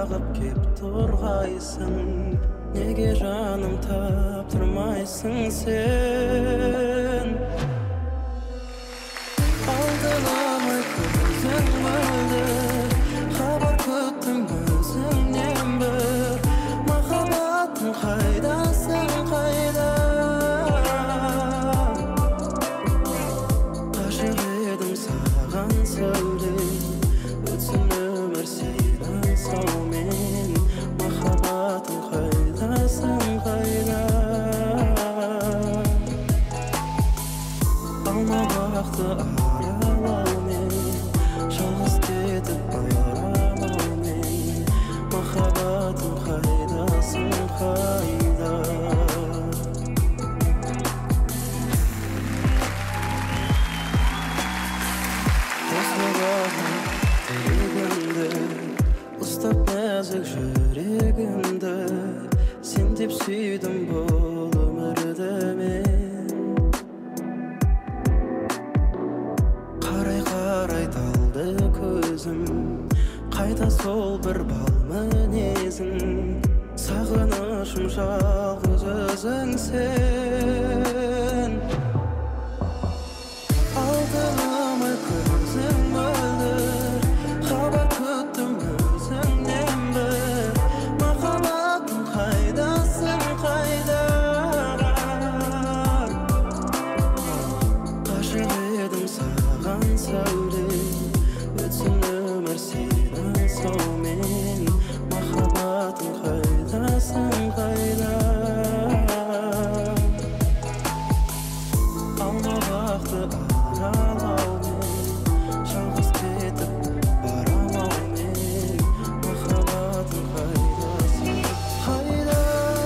бағып кеп тұрғайсың, неге жаным таптырмайсың сен? Алдыламай көзің мөлдір, хабар күттім өзіңнен бір. Махаббатым қайдасың, қайда? Ғашық едім саған сәуле, өтсін өмір сенің саумен. Махаббатым қайдасың, қайда? Алмабақты аралаумен, жалғыз кетіп барамаумен. Махаббатым қайдасың, қайда? Осылаған тілегімді, ұстап нәзік жүрегімді, сен деп сүйдім бұл өмірді мен. Қарай талды көзім, қайта сол бір бал мінезің. Сағынышым жалғыз өзің сен. Алдыламай көзің мөлдір, хабар күттім өзіңнен бір. Махаббатым қайдасың, қайда? Ғашық едім саған сәуле, өтсін өмір сенің саумен. Махаббатым қайдасың, қайда? Алмабақты аралаумен, жалғыз кетіп барамаумен. Махаббатым қайдасың, қайда?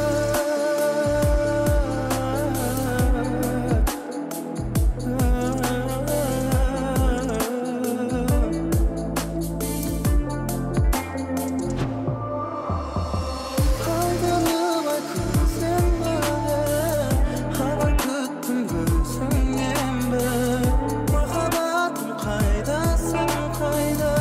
Алдыламай көзің мөлдір, хабар күттім өзіңнен бір. Махаббатым қайдасың, қайда?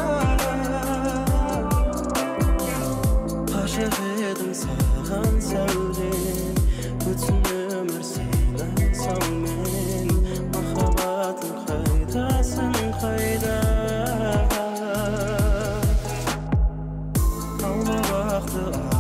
Ғашық едім саған сәуле, өтсін өмір сенің саумен. Махаббатым қайдасың, қайда? Алмабақты